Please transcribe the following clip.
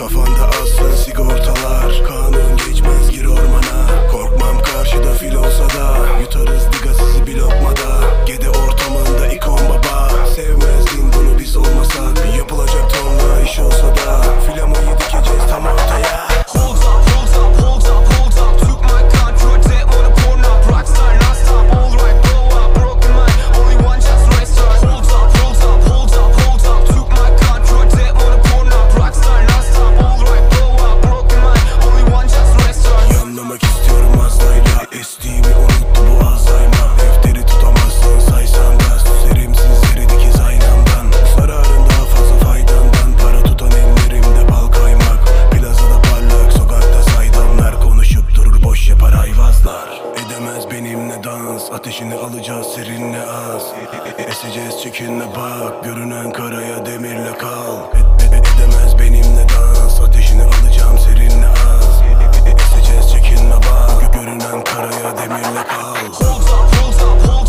Kafanda assın sigortalar, kanun geçmez gir ormana. Korkmam karşıda fil olsa da, yutarız diga sizi bir lokmada. Gede ortamında ikon baba, sevmezdin bunu biz olmasak. Yapılacak tonla iş olsa da, flamayı dikeceğiz tam ortaya. Hold up, hold up, hold up, hold up. Took my control, take on a porn up. Rockstar, non-stop, alright, blow up. Broken mind, only one chance to restart. Hold up, hold up, hold up, hold up. Took my control, take on a porn up. Rockstar, non-stop, alright, blow up. Broken mind, only one chance to restart. Yanlamak istiyorum Mazda'yla, estiğimi unuttu bu Alzheimer. Defteri tutamazsın saysan da, süserim sizleri dikiz aynamdan. Zararın daha fazla faydandan, para tutan ellerimde bal kaymak. Plazada parlak, sokakta saydamlar konuşup durur boş yapar ayvazlar. Edemez benimle dans, ateşini alacağız serinle az. Eseceğiz çekinle bak, görünen karaya demirle kal. Edemez benimle dans, ateşini alacağım serinle az. Eseceğiz çekinle bak, görünen karaya demirle kal. Hold up, hold up, hold up.